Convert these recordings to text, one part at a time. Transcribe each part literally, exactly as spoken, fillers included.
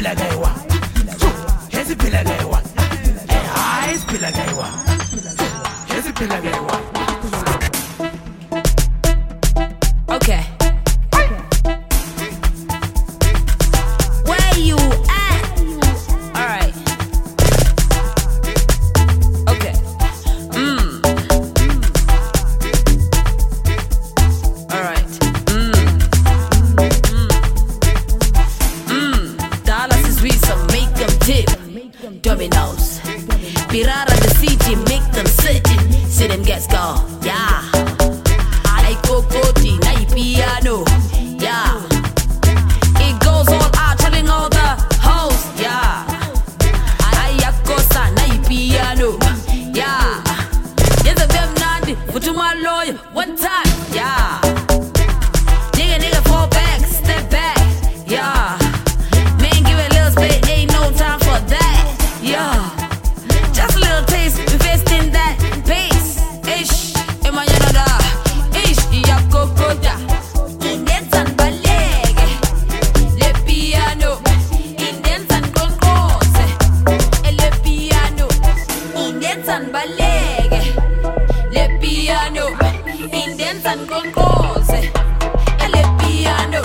Pila Gaiwa. Here's a Pila Gaiwa. Eyes Pila Gaiwa. Here's a Pila Gaiwa. Okay. Where you at? Alright. Okay. Mmm. Alright. Mmm. Mmm. Dollars is sweet, so make them tip. Dominoes. Pirata the C G, make them sit. See them gets go. Yeah. I Cocoti, na piano. Yeah. It goes all out, telling all the hoes. Yeah. I Yakosa, na piano. Yeah. Yes, a them nandi, put to my lawyer. One time. Yeah. Nigga, nigga, fall back, step back. Yeah. Man, give it a little spit, ain't no time for that. Yeah. Just a little taste, invest in that pace. Ish, am I another? Ish, ya cocoda. Indians and ballet. Le piano. Indians and concos. Le piano. Indians and ballet. Le piano. Indians and concos. Le piano.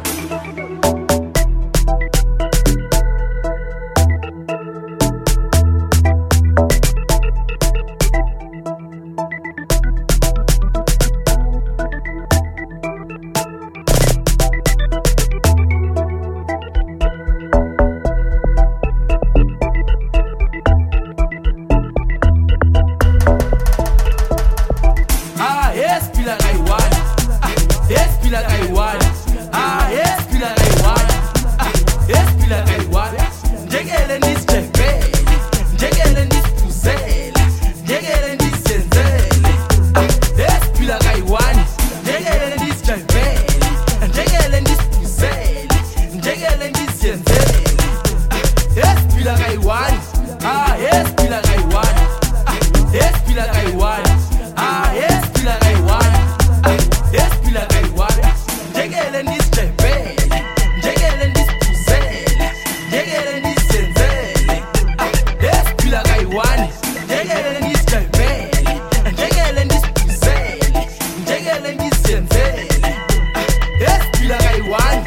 Ah, yes, Pila Gaiwan. Ah, yes, Pila Gaiwan. Ah, yes, Pila Gaiwan. Ah, yes, Pila Gaiwan. Njegele nisijebele, njegele nisipuzele, njegele nisenzele. Ah, yes, Pila Gaiwan. Njegele nisijebele, njegele nisipuzele, njegele nisenzele. Ah, yes, Pila Gaiwan. Ah, yes, Pila Gaiwan. Ah, yes, Pila Gaiwan. Ah, yes, Pila Gaiwan. Ah, yes, Pila Gaiwan. Njegele nisijebele, njegele nisipuzele, njegele nisenzele. Ah, yes, Pila Gaiwan. Njegele nisijebele, njegele nisipuzele, njegele nisenzele. Ah, yes, Pila Gaiwan.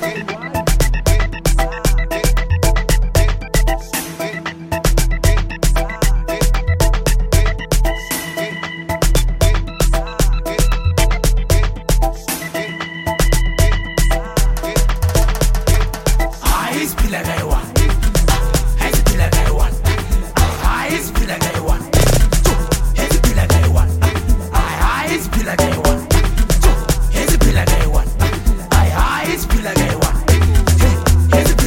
Eyes Pila Gaiwan. Eyes Pila Gaiwan. Eyes Pila Gaiwan. Eyes Pila Gaiwan. Eyes Pila Gaiwan. Eyes Pila Gaiwan. Eyes Pila Gaiwan. Eyes Pila Gaiwan.